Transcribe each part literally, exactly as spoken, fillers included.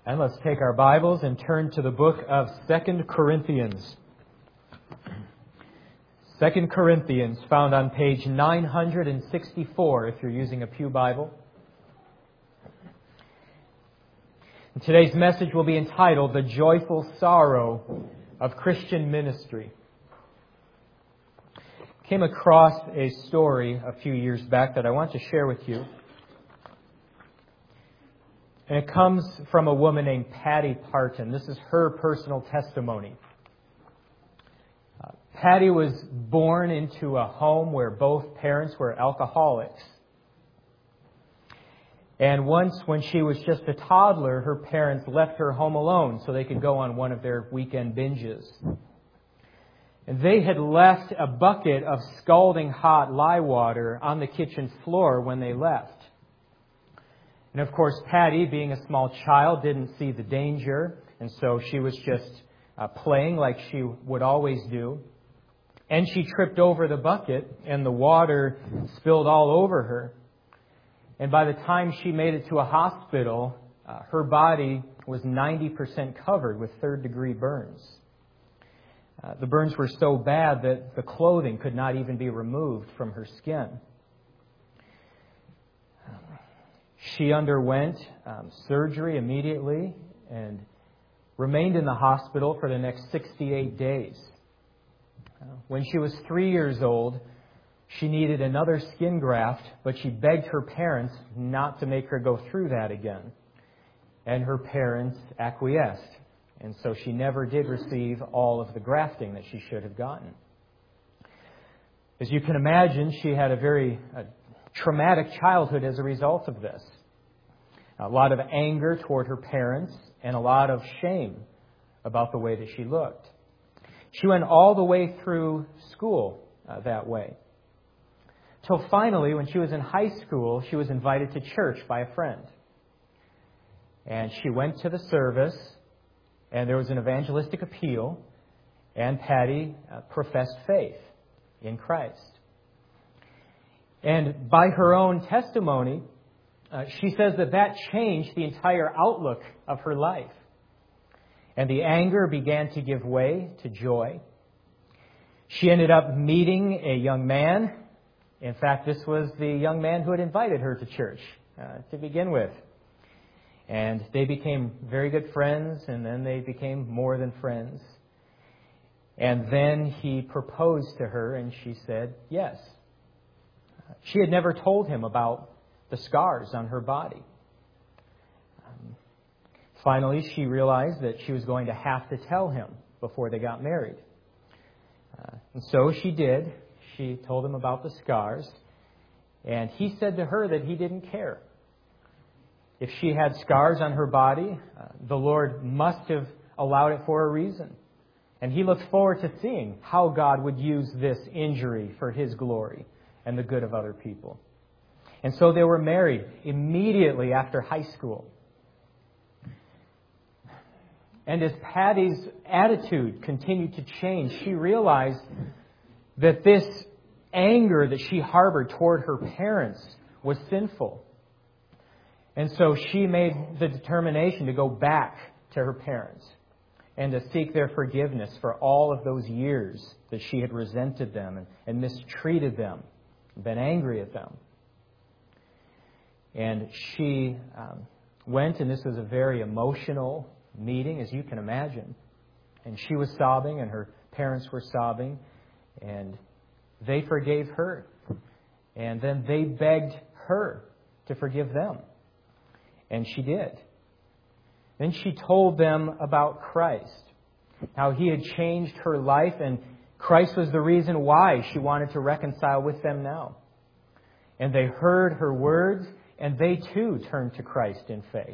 And let's take our Bibles and turn to the book of Second Corinthians. Second Corinthians, found on page nine hundred sixty-four if you're using a pew Bible. And today's message will be entitled, The Joyful Sorrow of Christian Ministry. Came across a story a few years back that I want to share with you. And it comes from a woman named Patty Parton. This is her personal testimony. Uh, Patty was born into a home where both parents were alcoholics. And once when she was just a toddler, her parents left her home alone so they could go on one of their weekend binges. And they had left a bucket of scalding hot lye water on the kitchen floor when they left. And of course, Patty, being a small child, didn't see the danger, and so she was just uh, playing like she would always do. And she tripped over the bucket, and the water spilled all over her. And by the time she made it to a hospital, uh, her body was ninety percent covered with third-degree burns. Uh, the burns were so bad that the clothing could not even be removed from her skin. She underwent um, surgery immediately and remained in the hospital for the next sixty-eight days. Uh, when she was three years old, she needed another skin graft, but she begged her parents not to make her go through that again. And her parents acquiesced. And so she never did receive all of the grafting that she should have gotten. As you can imagine, she had a very uh, traumatic childhood as a result of this. A lot of anger toward her parents and a lot of shame about the way that she looked. She went all the way through school uh, that way. Till finally, when she was in high school, she was invited to church by a friend. And she went to the service, and there was an evangelistic appeal, and Patty uh, professed faith in Christ. And by her own testimony, uh, she says that that changed the entire outlook of her life. And the anger began to give way to joy. She ended up meeting a young man. In fact, this was the young man who had invited her to church uh, to begin with. And they became very good friends, and then they became more than friends. And then he proposed to her, and she said yes. She had never told him about the scars on her body. Um, finally, she realized that she was going to have to tell him before they got married. Uh, and so she did. She told him about the scars. And he said to her that he didn't care. If she had scars on her body, uh, the Lord must have allowed it for a reason. And he looked forward to seeing how God would use this injury for His glory and the good of other people. And so they were married immediately after high school. And as Patty's attitude continued to change, she realized that this anger that she harbored toward her parents was sinful. And so she made the determination to go back to her parents and to seek their forgiveness for all of those years that she had resented them and, and mistreated them, been angry at them. And she um, went, and this was a very emotional meeting, as you can imagine. And she was sobbing, and her parents were sobbing, and they forgave her. And then they begged her to forgive them. And she did. Then she told them about Christ, how He had changed her life, and Christ was the reason why she wanted to reconcile with them now. And they heard her words, and they too turned to Christ in faith.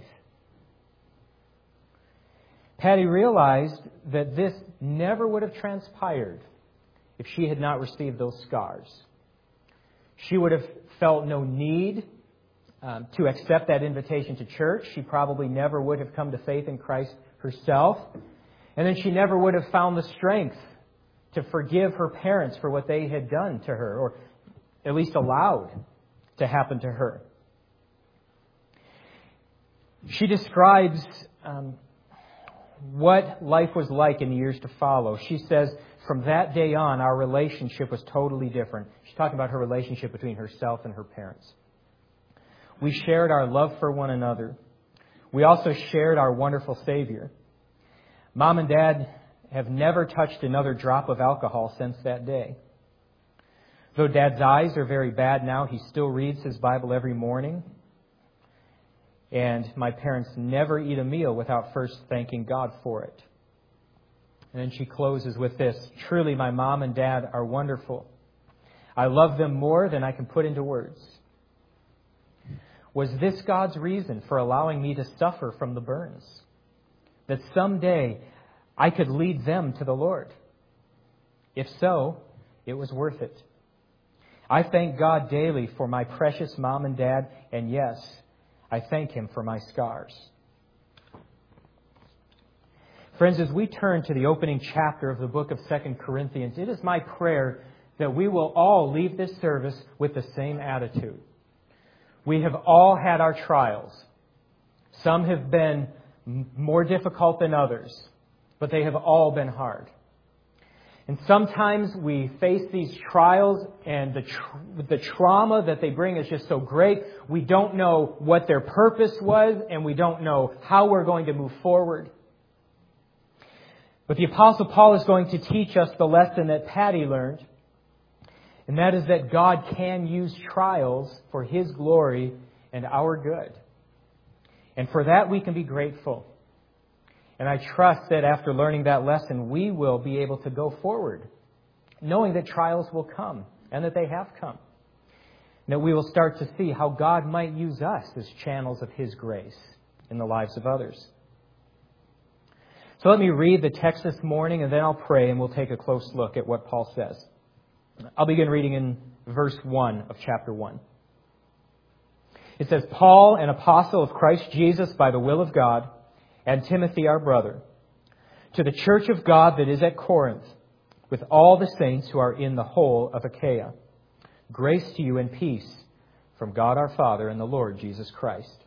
Patty realized that this never would have transpired if she had not received those scars. She would have felt no need um, to accept that invitation to church. She probably never would have come to faith in Christ herself. And then she never would have found the strength to forgive her parents for what they had done to her, or at least allowed to happen to her. She describes um, what life was like in the years to follow. She says, from that day on, our relationship was totally different. She's talking about her relationship between herself and her parents. We shared our love for one another. We also shared our wonderful Savior. Mom and Dad have never touched another drop of alcohol since that day. Though Dad's eyes are very bad now, he still reads his Bible every morning. And my parents never eat a meal without first thanking God for it. And then she closes with this: truly, my mom and dad are wonderful. I love them more than I can put into words. Was this God's reason for allowing me to suffer from the burns? That someday I could lead them to the Lord? If so, it was worth it. I thank God daily for my precious mom and dad, and yes, I thank Him for my scars. Friends, as we turn to the opening chapter of the book of Second Corinthians, it is my prayer that we will all leave this service with the same attitude. We have all had our trials. Some have been more difficult than others, but they have all been hard. And sometimes we face these trials, and the tr- the trauma that they bring is just so great. We don't know what their purpose was, and we don't know how we're going to move forward. But the Apostle Paul is going to teach us the lesson that Patty learned, and that is that God can use trials for His glory and our good. And for that we can be grateful. And I trust that after learning that lesson, we will be able to go forward, knowing that trials will come and that they have come. And that we will start to see how God might use us as channels of His grace in the lives of others. So let me read the text this morning, and then I'll pray, and we'll take a close look at what Paul says. I'll begin reading in verse one of chapter one. It says, Paul, an apostle of Christ Jesus by the will of God, and Timothy, our brother, to the church of God that is at Corinth, with all the saints who are in the whole of Achaia. Grace to you and peace from God our Father and the Lord Jesus Christ.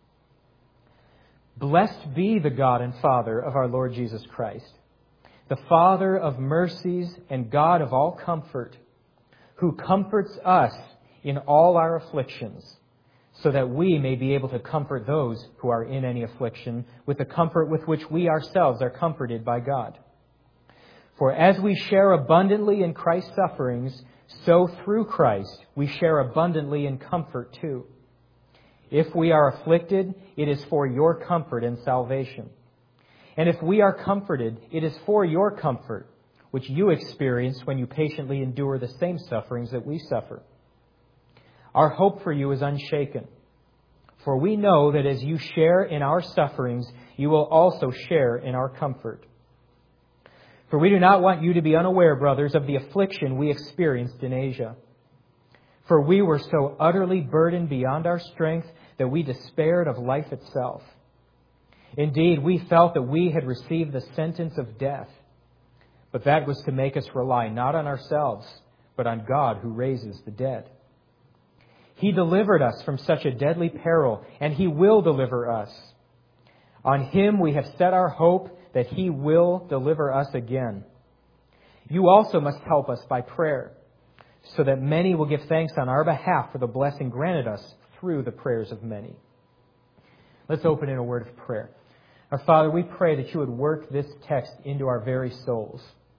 Blessed be the God and Father of our Lord Jesus Christ, the Father of mercies and God of all comfort, who comforts us in all our afflictions, so that we may be able to comfort those who are in any affliction with the comfort with which we ourselves are comforted by God. For as we share abundantly in Christ's sufferings, so through Christ we share abundantly in comfort too. If we are afflicted, it is for your comfort and salvation. And if we are comforted, it is for your comfort, which you experience when you patiently endure the same sufferings that we suffer. Our hope for you is unshaken, for we know that as you share in our sufferings, you will also share in our comfort. For we do not want you to be unaware, brothers, of the affliction we experienced in Asia. For we were so utterly burdened beyond our strength that we despaired of life itself. Indeed, we felt that we had received the sentence of death, but that was to make us rely not on ourselves, but on God who raises the dead. He delivered us from such a deadly peril, and He will deliver us. On Him we have set our hope that He will deliver us again. You also must help us by prayer, so that many will give thanks on our behalf for the blessing granted us through the prayers of many. Let's open in a word of prayer. Our Father, we pray that You would work this text into our very souls.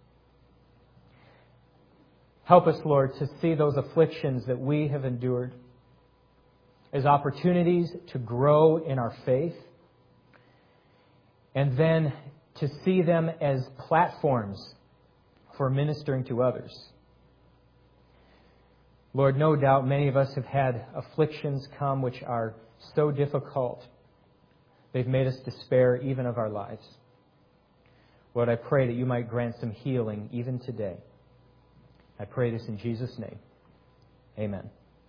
Help us, Lord, to see those afflictions that we have endured as opportunities to grow in our faith, and then to see them as platforms for ministering to others. Lord, no doubt many of us have had afflictions come which are so difficult, they've made us despair even of our lives. Lord, I pray that You might grant some healing even today. I pray this in Jesus' name. Amen.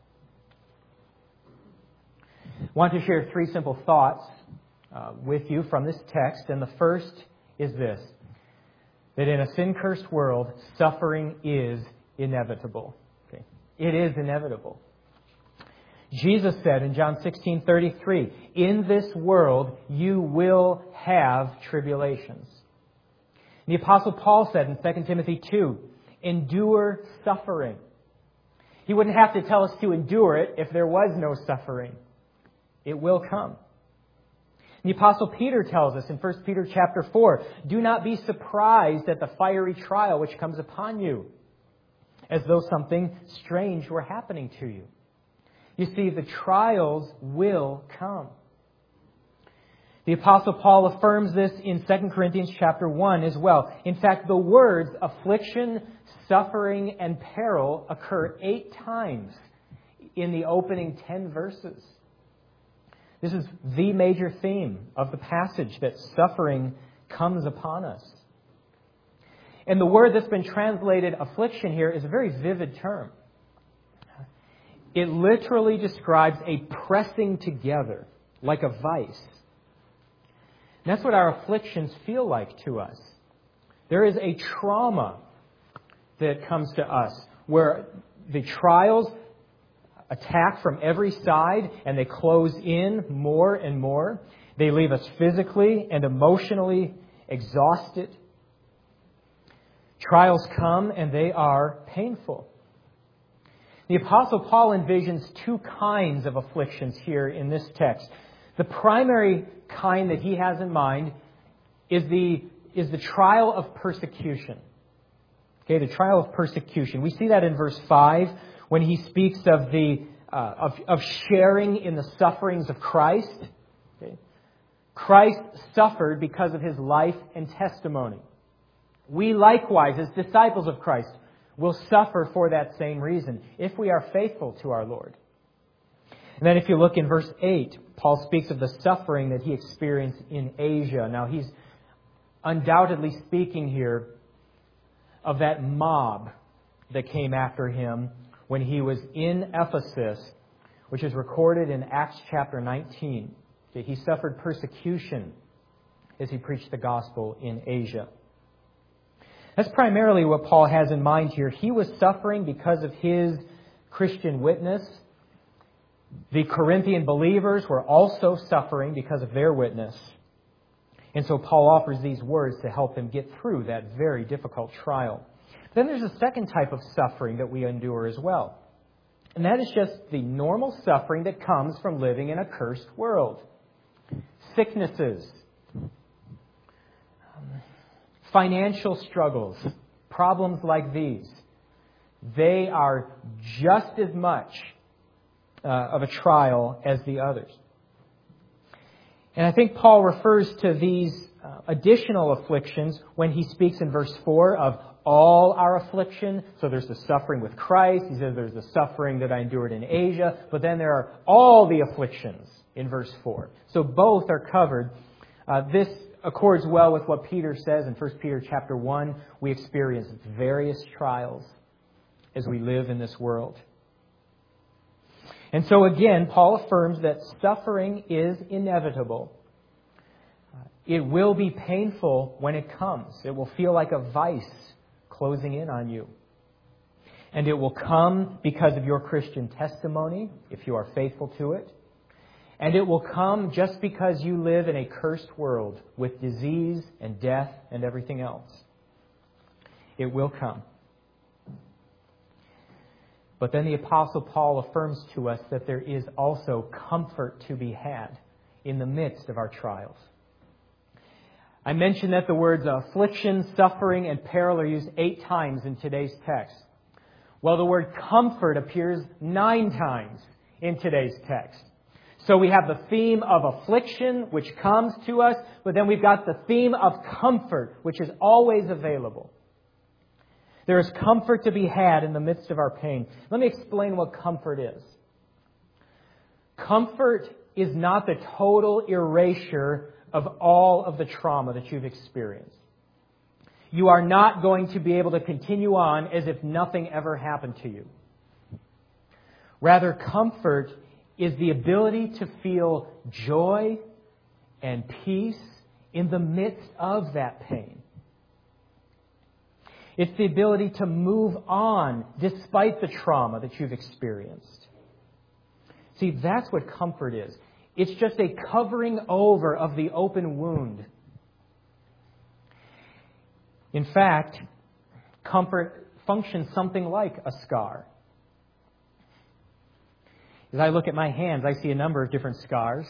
I want to share three simple thoughts uh, with you from this text. And the first is this: that in a sin-cursed world, suffering is inevitable. Okay? It is inevitable. Jesus said in John sixteen thirty-three, "In this world you will have tribulations." The Apostle Paul said in Second Timothy two, "Endure suffering." He wouldn't have to tell us to endure it if there was no suffering. It will come. The Apostle Peter tells us in First Peter chapter four, "Do not be surprised at the fiery trial which comes upon you, as though something strange were happening to you." You see, the trials will come. The Apostle Paul affirms this in Second Corinthians chapter one as well. In fact, the words affliction, suffering, and peril occur eight times in the opening ten verses. This is the major theme of the passage, that suffering comes upon us. And the word that's been translated affliction here is a very vivid term. It literally describes a pressing together, like a vice. And that's what our afflictions feel like to us. There is a trauma that comes to us where the trials attack from every side and they close in more and more. They leave us physically and emotionally exhausted. Trials come and they are painful. The Apostle Paul envisions two kinds of afflictions here in this text. The primary kind that he has in mind is the, is the trial of persecution. Okay, the trial of persecution. We see that in verse five when he speaks of the uh, of, of sharing in the sufferings of Christ. Okay. Christ suffered because of his life and testimony. We likewise, as disciples of Christ, will suffer for that same reason if we are faithful to our Lord. And then if you look in verse eight, Paul speaks of the suffering that he experienced in Asia. Now he's undoubtedly speaking here of that mob that came after him when he was in Ephesus, which is recorded in Acts chapter nineteen. He suffered persecution as he preached the gospel in Asia. That's primarily what Paul has in mind here. He was suffering because of his Christian witness. The Corinthian believers were also suffering because of their witness. And so Paul offers these words to help them get through that very difficult trial. Then there's a second type of suffering that we endure as well. And that is just the normal suffering that comes from living in a cursed world. Sicknesses, financial struggles, problems like these. They are just as much uh, of a trial as the others. And I think Paul refers to these uh, additional afflictions when he speaks in verse four of all our affliction. So there's the suffering with Christ. He says there's the suffering that I endured in Asia. But then there are all the afflictions in verse four. So both are covered. Uh, this accords well with what Peter says in First Peter chapter one. We experience various trials as we live in this world. And so again, Paul affirms that suffering is inevitable. It will be painful when it comes. It will feel like a vice closing in on you. And it will come because of your Christian testimony, if you are faithful to it. And it will come just because you live in a cursed world with disease and death and everything else. It will come. But then the Apostle Paul affirms to us that there is also comfort to be had in the midst of our trials. I mentioned that the words affliction, suffering, and peril are used eight times in today's text. Well, the word comfort appears nine times in today's text. So we have the theme of affliction, which comes to us, but then we've got the theme of comfort, which is always available. There is comfort to be had in the midst of our pain. Let me explain what comfort is. Comfort is not the total erasure of all of the trauma that you've experienced. You are not going to be able to continue on as if nothing ever happened to you. Rather, comfort is the ability to feel joy and peace in the midst of that pain. It's the ability to move on despite the trauma that you've experienced. See, that's what comfort is. It's just a covering over of the open wound. In fact, comfort functions something like a scar. As I look at my hands, I see a number of different scars.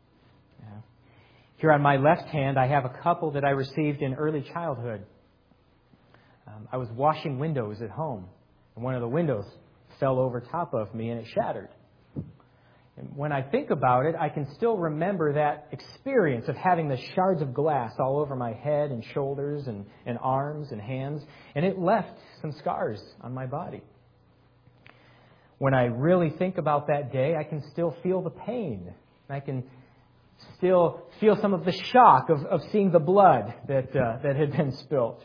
Here on my left hand, I have a couple that I received in early childhood. Um, I was washing windows at home, and one of the windows fell over top of me and it shattered. And when I think about it, I can still remember that experience of having the shards of glass all over my head and shoulders and, and arms and hands, and it left some scars on my body. When I really think about that day, I can still feel the pain. I can still feel some of the shock of, of seeing the blood that uh, that had been spilt.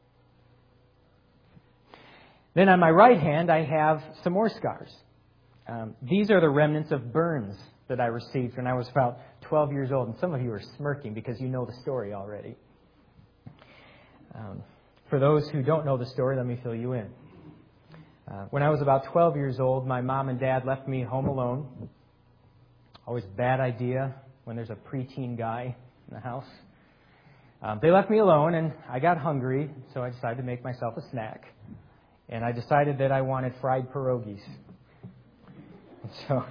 Then on my right hand, I have some more scars. Um, these are the remnants of burns that I received when I was about twelve years old. And some of you are smirking because you know the story already. Um, for those who don't know the story, let me fill you in. Uh, when I was about twelve years old, my mom and dad left me home alone. Always a bad idea when there's a preteen guy in the house. Um, they left me alone, and I got hungry, so I decided to make myself a snack. And I decided that I wanted fried pierogies. And so,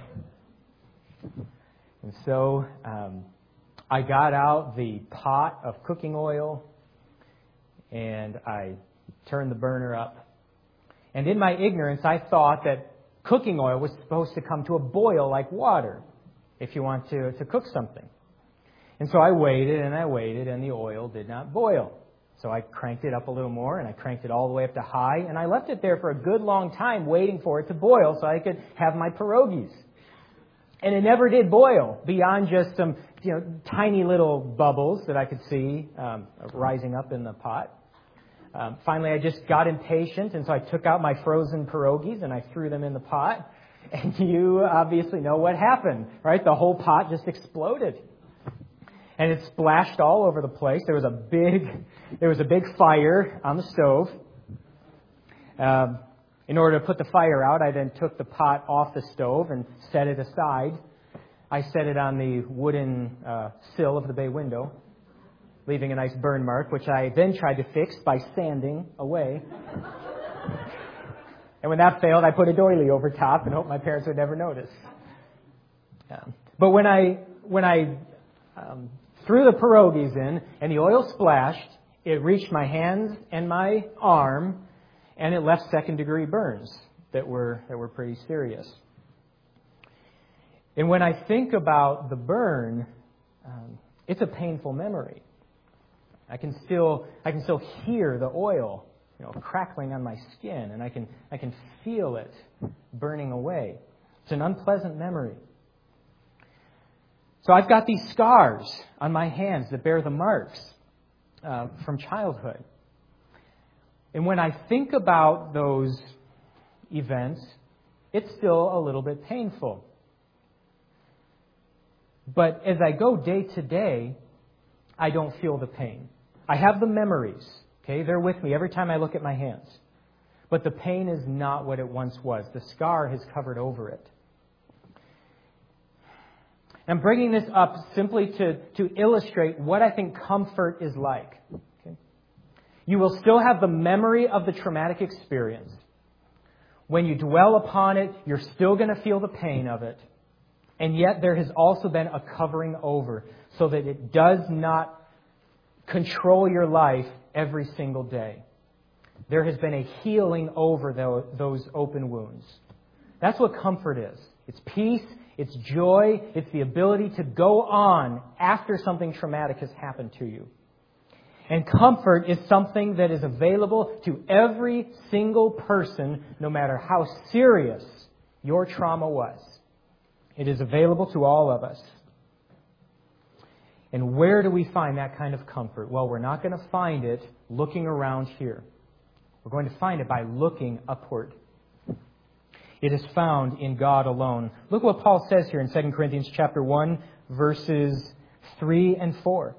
and so um, I got out the pot of cooking oil, and I turned the burner up. And in my ignorance, I thought that cooking oil was supposed to come to a boil like water if you want to, to cook something. And so I waited and I waited, and the oil did not boil. So I cranked it up a little more, and I cranked it all the way up to high, and I left it there for a good long time waiting for it to boil so I could have my pierogies. And it never did boil beyond just some, you know, tiny little bubbles that I could see um, rising up in the pot. Um, finally, I just got impatient, and so I took out my frozen pierogies and I threw them in the pot. And you obviously know what happened, right? The whole pot just exploded. And it splashed all over the place. There was a big, there was a big fire on the stove. Um, in order to put the fire out, I then took the pot off the stove and set it aside. I set it on the wooden uh, sill of the bay window, leaving a nice burn mark, which I then tried to fix by sanding away. And when that failed, I put a doily over top and hoped my parents would never notice. Um, but when I when I um, threw the pierogies in and the oil splashed, it reached my hands and my arm, and it left second-degree burns that were that were pretty serious. And when I think about the burn, um, it's a painful memory. I can still I can still hear the oil, you know, crackling on my skin, and I can I can feel it burning away. It's an unpleasant memory. So I've got these scars on my hands that bear the marks uh, from childhood. And when I think about those events, it's still a little bit painful. But as I go day to day, I don't feel the pain. I have the memories. Okay, they're with me every time I look at my hands. But the pain is not what it once was. The scar has covered over it. I'm bringing this up simply to, to illustrate what I think comfort is like. Okay? You will still have the memory of the traumatic experience. When you dwell upon it, you're still going to feel the pain of it. And yet there has also been a covering over so that it does not control your life every single day. There has been a healing over those open wounds. That's what comfort is. It's peace, it's joy, it's the ability to go on after something traumatic has happened to you. And comfort is something that is available to every single person, no matter how serious your trauma was. It is available to all of us. And where do we find that kind of comfort? Well, we're not going to find it looking around here. We're going to find it by looking upward. It is found in God alone. Look what Paul says here in Second Corinthians chapter one, verses three and four.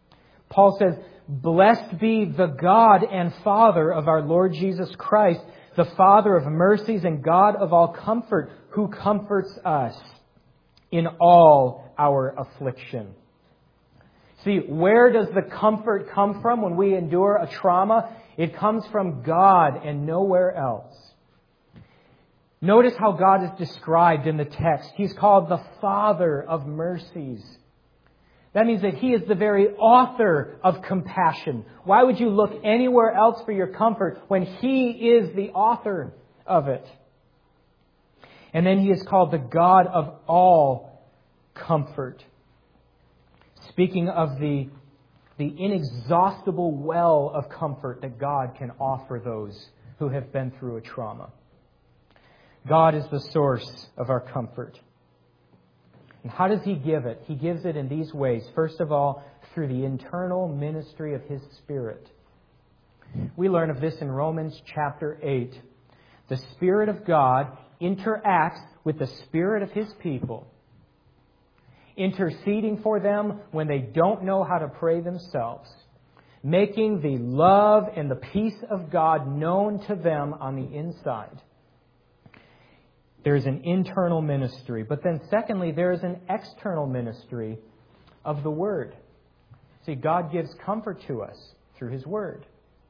Paul says, "Blessed be the God and Father of our Lord Jesus Christ, the Father of mercies and God of all comfort, who comforts us in all our affliction. See, where does the comfort come from when we endure a trauma? It comes from God and nowhere else. Notice how God is described in the text. He's called the Father of mercies. That means that He is the very author of compassion. Why would you look anywhere else for your comfort when He is the author of it? And then He is called the God of all comfort. Speaking of the, the inexhaustible well of comfort that God can offer those who have been through a trauma. God is the source of our comfort. And how does He give it? He gives it in these ways. First of all, through the internal ministry of His Spirit. We learn of this in Romans chapter eight. The Spirit of God interacts with the spirit of His people, interceding for them when they don't know how to pray themselves, making the love and the peace of God known to them on the inside. There's an internal ministry. But then secondly, there is an external ministry of the Word. See, God gives comfort to us through His Word.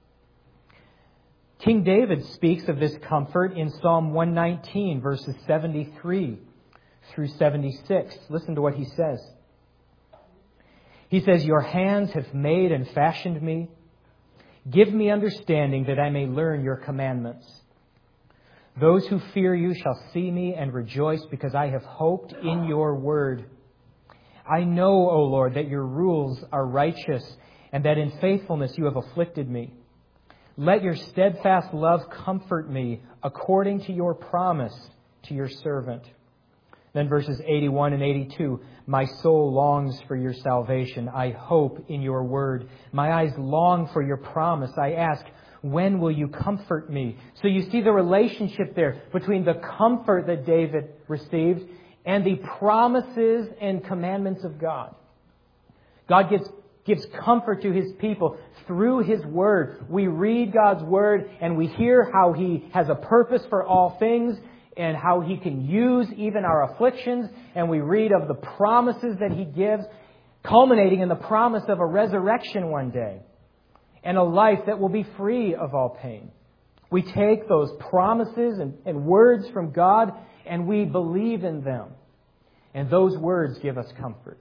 King David speaks of this comfort in Psalm one nineteen, verses seventy-three through seventy-six. Listen to what he says. He says, "Your hands have made and fashioned me. Give me understanding that I may learn your commandments. Those who fear you shall see me and rejoice because I have hoped in your word. I know, O Lord, that your rules are righteous and that in faithfulness you have afflicted me. Let your steadfast love comfort me according to your promise to your servant." Then verses eighty-one and eighty-two, "My soul longs for your salvation. I hope in your word. My eyes long for your promise. I ask, when will you comfort me?" So you see the relationship there between the comfort that David received and the promises and commandments of God. God gives, gives comfort to His people through His Word. We read God's Word and we hear how He has a purpose for all things and how He can use even our afflictions. And we read of the promises that He gives, culminating in the promise of a resurrection one day and a life that will be free of all pain. We take those promises and, and words from God and we believe in them. And those words give us comfort.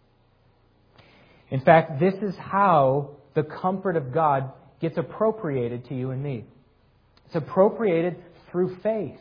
In fact, this is how the comfort of God gets appropriated to you and me. It's appropriated through faith.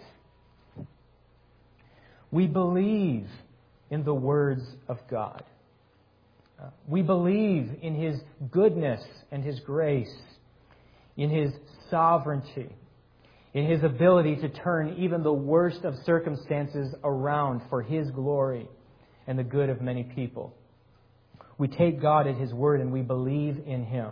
We believe in the words of God. We believe in His goodness and His grace, in His sovereignty, in His ability to turn even the worst of circumstances around for His glory and the good of many people. We take God at His word and we believe in Him.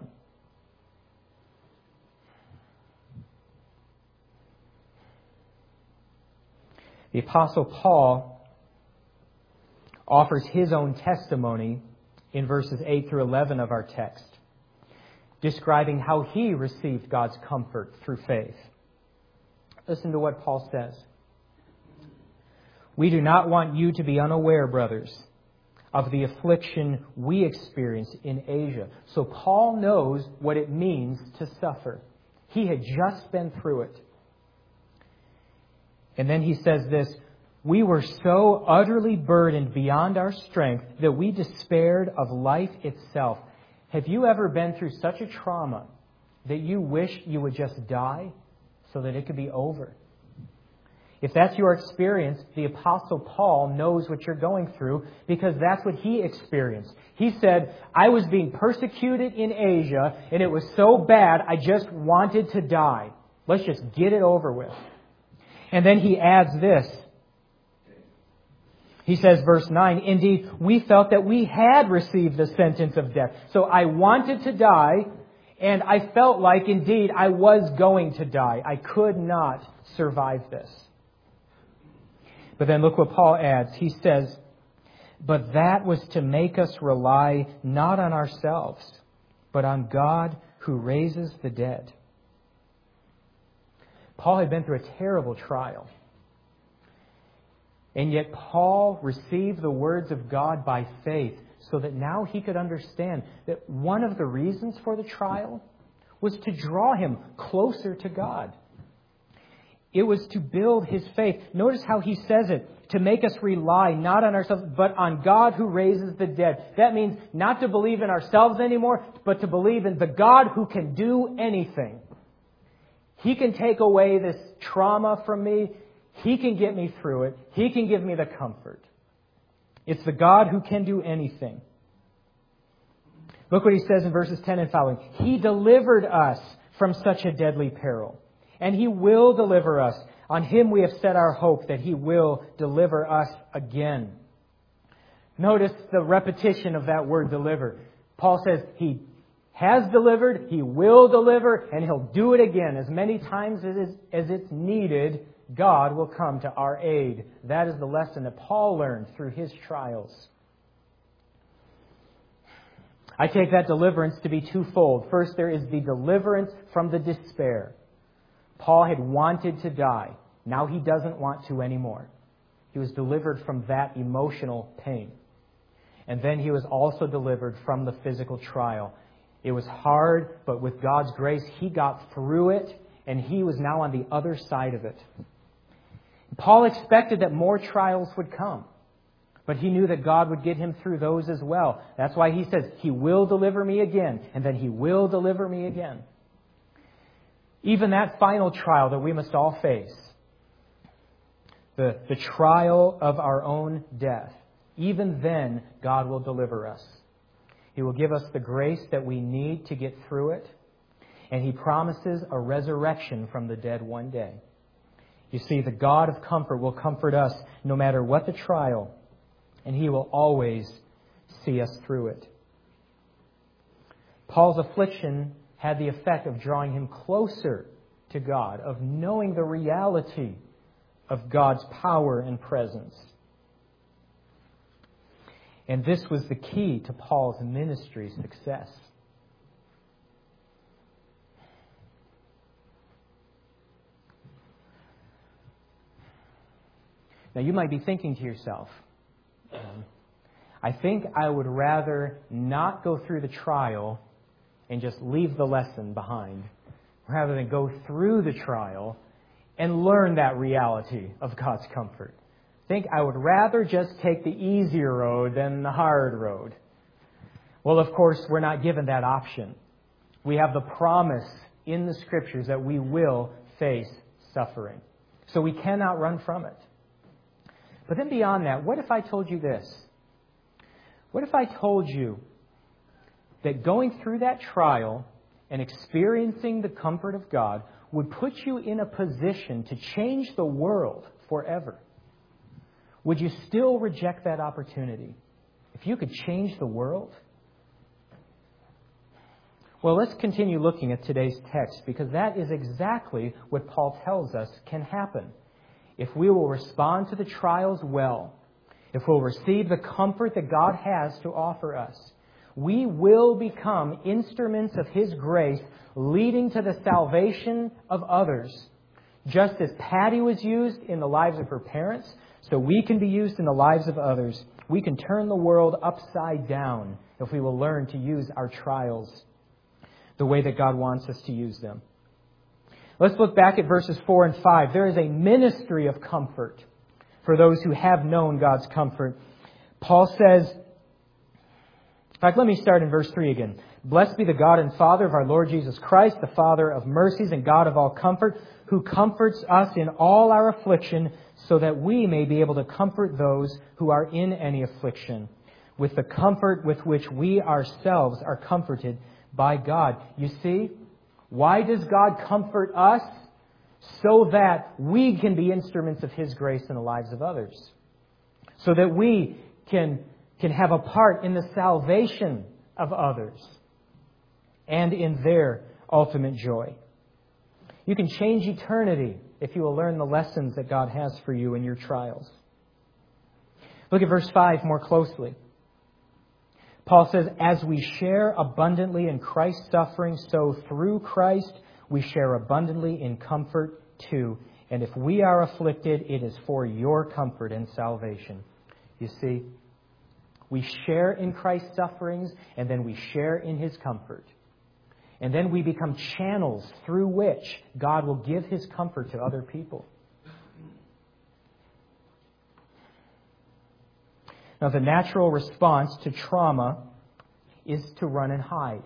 The Apostle Paul offers his own testimony in verses eight through eleven of our text, describing how he received God's comfort through faith. Listen to what Paul says. "We do not want you to be unaware, brothers, of the affliction we experienced in Asia." So Paul knows what it means to suffer. He had just been through it. And then he says this, "We were so utterly burdened beyond our strength that we despaired of life itself." Have you ever been through such a trauma that you wish you would just die so that it could be over? If that's your experience, the Apostle Paul knows what you're going through because that's what he experienced. He said, "I was being persecuted in Asia and it was so bad I just wanted to die. Let's just get it over with." And then he adds this. He says, verse nine, "Indeed, we felt that we had received the sentence of death. So I wanted to die, and I felt like, indeed, I was going to die. I could not survive this." But then look what Paul adds. He says, "But that was to make us rely not on ourselves, but on God who raises the dead." Paul had been through a terrible trial. And yet Paul received the words of God by faith so that now he could understand that one of the reasons for the trial was to draw him closer to God. It was to build his faith. Notice how he says it, to make us rely not on ourselves, but on God who raises the dead. That means not to believe in ourselves anymore, but to believe in the God who can do anything. He can take away this trauma from me. He can get me through it. He can give me the comfort. It's the God who can do anything. Look what he says in verses ten and following. He delivered us from such a deadly peril, and He will deliver us. On Him we have set our hope that He will deliver us again. Notice the repetition of that word deliver. Paul says He has delivered, He will deliver, and He'll do it again. As many times as it's needed, God will come to our aid. That is the lesson that Paul learned through his trials. I take that deliverance to be twofold. First, there is the deliverance from the despair. Paul had wanted to die. Now he doesn't want to anymore. He was delivered from that emotional pain. And then he was also delivered from the physical trial. It was hard, but with God's grace, he got through it, and he was now on the other side of it. Paul expected that more trials would come, but he knew that God would get him through those as well. That's why he says, He will deliver me again, and then He will deliver me again. Even that final trial that we must all face, the, the trial of our own death, even then God will deliver us. He will give us the grace that we need to get through it, and He promises a resurrection from the dead one day. You see, the God of comfort will comfort us no matter what the trial, and He will always see us through it. Paul's affliction had the effect of drawing him closer to God, of knowing the reality of God's power and presence. And this was the key to Paul's ministry success. Now you might be thinking to yourself, um, I think I would rather not go through the trial and just leave the lesson behind, rather than go through the trial and learn that reality of God's comfort. I think I would rather just take the easier road than the hard road. Well, of course, we're not given that option. We have the promise in the Scriptures that we will face suffering. So we cannot run from it. But then beyond that, what if I told you this? What if I told you that going through that trial and experiencing the comfort of God would put you in a position to change the world forever? Would you still reject that opportunity if you could change the world? Well, let's continue looking at today's text, because that is exactly what Paul tells us can happen. If we will respond to the trials well, if we'll receive the comfort that God has to offer us, we will become instruments of His grace, leading to the salvation of others. Just as Patty was used in the lives of her parents, so we can be used in the lives of others. We can turn the world upside down if we will learn to use our trials the way that God wants us to use them. Let's look back at verses four and five. There is a ministry of comfort for those who have known God's comfort. Paul says, in fact, let me start in verse three again. Blessed be the God and Father of our Lord Jesus Christ, the Father of mercies and God of all comfort, who comforts us in all our affliction, so that we may be able to comfort those who are in any affliction, with the comfort with which we ourselves are comforted by God. You see, why does God comfort us? So that we can be instruments of His grace in the lives of others. So that we can, can have a part in the salvation of others and in their ultimate joy. You can change eternity if you will learn the lessons that God has for you in your trials. Look at verse five more closely. Paul says, as we share abundantly in Christ's suffering, so through Christ we share abundantly in comfort two. And if we are afflicted, it is for your comfort and salvation. You see, we share in Christ's sufferings, and then we share in His comfort. And then we become channels through which God will give His comfort to other people. Now, the natural response to trauma is to run and hide.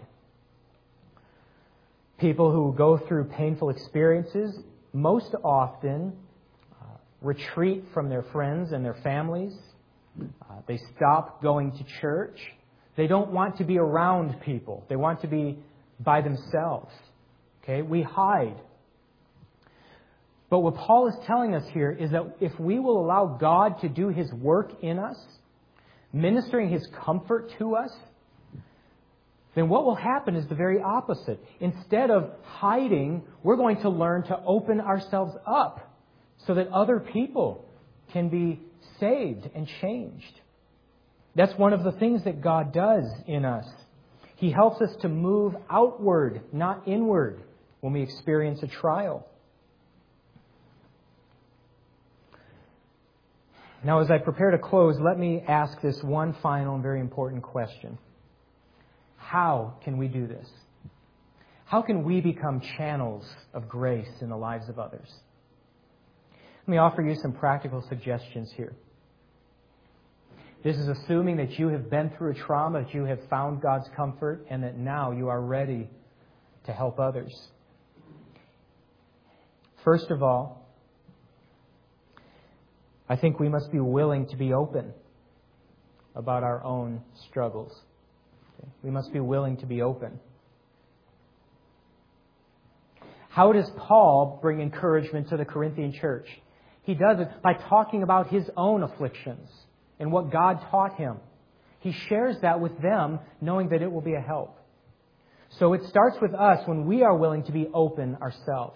People who go through painful experiences most often uh, retreat from their friends and their families. Uh, they stop going to church. They don't want to be around people. They want to be by themselves. Okay, we hide. But what Paul is telling us here is that if we will allow God to do His work in us, ministering His comfort to us, then what will happen is the very opposite. Instead of hiding, we're going to learn to open ourselves up so that other people can be saved and changed. That's one of the things that God does in us. He helps us to move outward, not inward, when we experience a trial. Now, as I prepare to close, let me ask this one final and very important question. How can we do this? How can we become channels of grace in the lives of others? Let me offer you some practical suggestions here. This is assuming that you have been through a trauma, that you have found God's comfort, and that now you are ready to help others. First of all, I think we must be willing to be open about our own struggles. Okay? We must be willing to be open. How does Paul bring encouragement to the Corinthian church? He does it by talking about his own afflictions and what God taught him. He shares that with them, knowing that it will be a help. So it starts with us when we are willing to be open ourselves.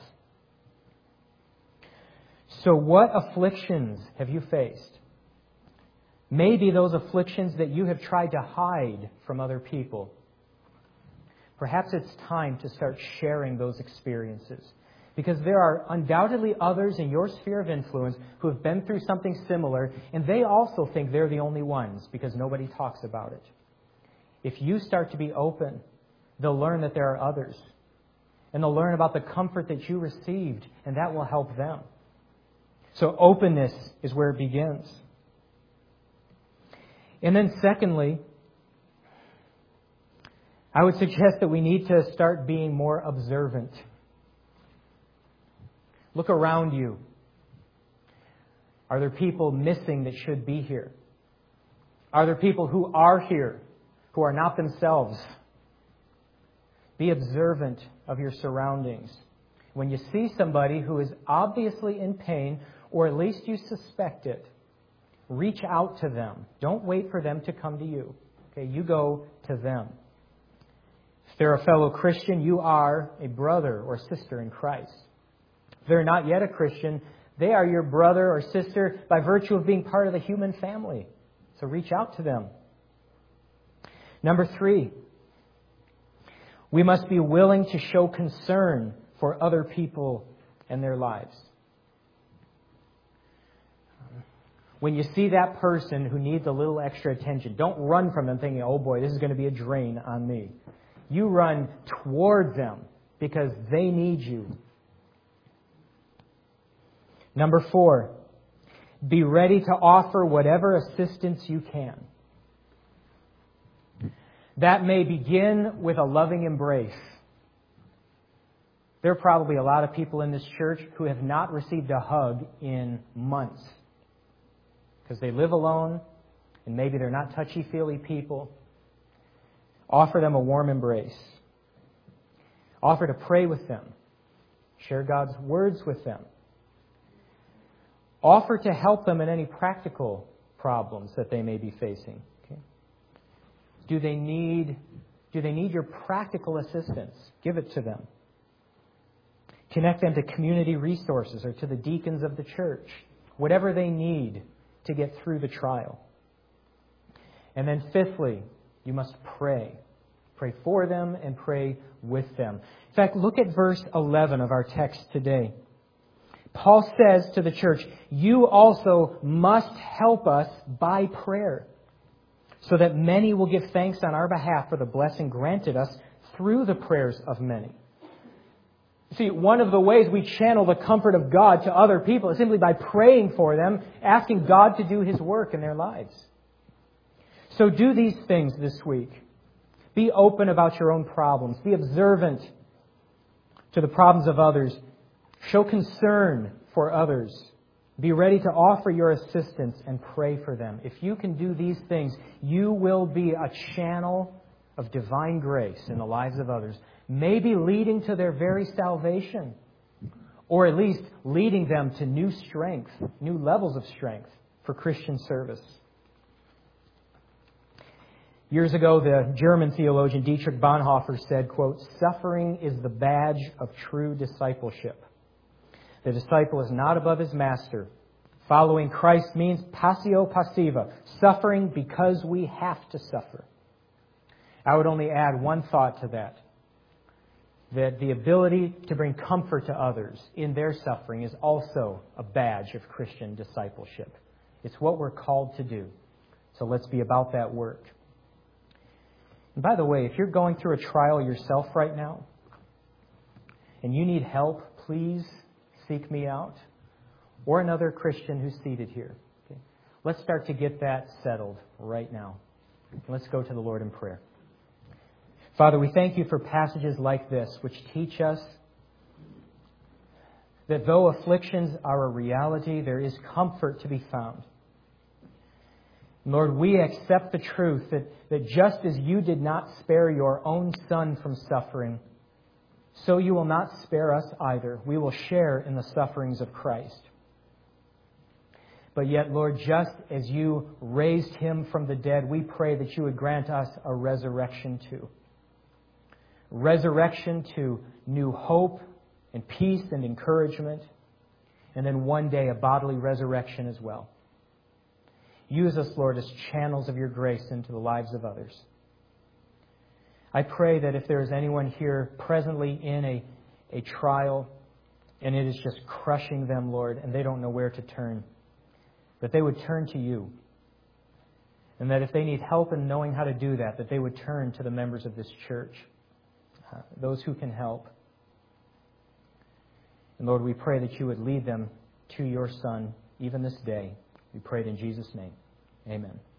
So what afflictions have you faced? Maybe those afflictions that you have tried to hide from other people. Perhaps it's time to start sharing those experiences. Because there are undoubtedly others in your sphere of influence who have been through something similar, and they also think they're the only ones because nobody talks about it. If you start to be open, they'll learn that there are others. And they'll learn about the comfort that you received, and that will help them. So openness is where it begins. And then secondly, I would suggest that we need to start being more observant. Look around you. Are there people missing that should be here? Are there people who are here, who are not themselves? Be observant of your surroundings. When you see somebody who is obviously in pain, or at least you suspect it, reach out to them. Don't wait for them to come to you. Okay, you go to them. If they're a fellow Christian, you are a brother or sister in Christ. If they're not yet a Christian, they are your brother or sister by virtue of being part of the human family. So reach out to them. Number three, we must be willing to show concern for other people and their lives. When you see that person who needs a little extra attention, don't run from them thinking, oh boy, this is going to be a drain on me. You run toward them because they need you. Number four, be ready to offer whatever assistance you can. That may begin with a loving embrace. There are probably a lot of people in this church who have not received a hug in months because they live alone and maybe they're not touchy-feely people. Offer them a warm embrace. Offer to pray with them. Share God's words with them. Offer to help them in any practical problems that they may be facing. Okay? Do they need, do they need your practical assistance? Give it to them. Connect them to community resources or to the deacons of the church. Whatever they need to get through the trial. And then fifthly, you must pray. Pray for them and pray with them. In fact, look at verse eleven of our text today. Paul says to the church, you also must help us by prayer, so that many will give thanks on our behalf for the blessing granted us through the prayers of many. See, one of the ways we channel the comfort of God to other people is simply by praying for them, asking God to do His work in their lives. So do these things this week. Be open about your own problems. Be observant to the problems of others. Show concern for others. Be ready to offer your assistance and pray for them. If you can do these things, you will be a channel of divine grace in the lives of others, maybe leading to their very salvation, or at least leading them to new strength, new levels of strength for Christian service. Years ago, the German theologian Dietrich Bonhoeffer said, quote, "Suffering is the badge of true discipleship. The disciple is not above his master. Following Christ means passio passiva, suffering because we have to suffer." I would only add one thought to that, that the ability to bring comfort to others in their suffering is also a badge of Christian discipleship. It's what we're called to do. So let's be about that work. And by the way, if you're going through a trial yourself right now, and you need help, please seek me out, or another Christian who's seated here. Okay? Let's start to get that settled right now. Let's go to the Lord in prayer. Father, we thank you for passages like this, which teach us that though afflictions are a reality, there is comfort to be found. Lord, we accept the truth that, that just as you did not spare your own Son from suffering, so you will not spare us either. We will share in the sufferings of Christ. But yet, Lord, just as you raised Him from the dead, we pray that you would grant us a resurrection too. Resurrection to new hope and peace and encouragement, and then one day a bodily resurrection as well. Use us, Lord, as channels of your grace into the lives of others. I pray that if there is anyone here presently in a, a trial and it is just crushing them, Lord, and they don't know where to turn, that they would turn to you. And that if they need help in knowing how to do that, that they would turn to the members of this church, uh, those who can help. And Lord, we pray that you would lead them to your Son even this day. We pray it in Jesus' name. Amen.